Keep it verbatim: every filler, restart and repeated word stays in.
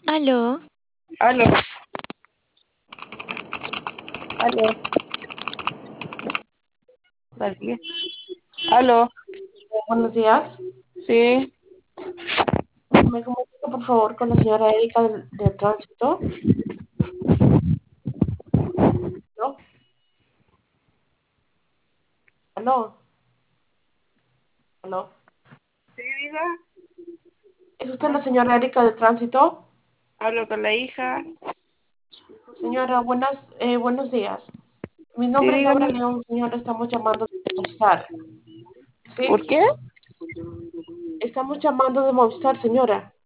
Aló, Aló, aló, María. Aló, Buenos días. sí, Me comunico por favor con la señora Erika del, del tránsito. ¿No? ¿Aló? ¿Aló? sí, diga, ¿Es usted la señora Erika del tránsito? hablo con la hija. Señora, buenas, eh, buenos días. Mi Sí, nombre es Laura dígame. León, señora. Estamos llamando de Movistar. ¿Por ¿Sí? qué? Estamos llamando de Movistar, señora.